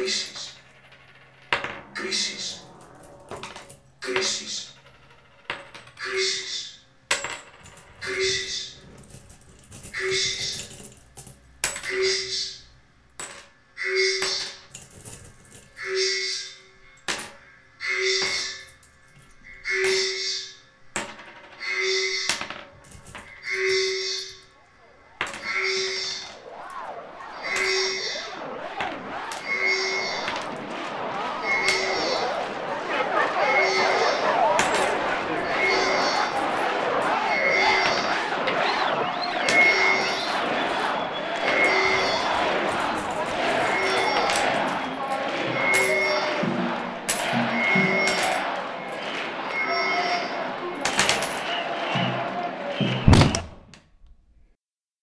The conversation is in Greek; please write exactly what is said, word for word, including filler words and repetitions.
Κρίσεις. Κρίσεις. Κρίσεις. Κρίσεις. Κρίσεις. Κρίσεις. Κρίσεις. Κρίσεις. Κρίσεις. Κρίσεις. Κρίσεις. Thank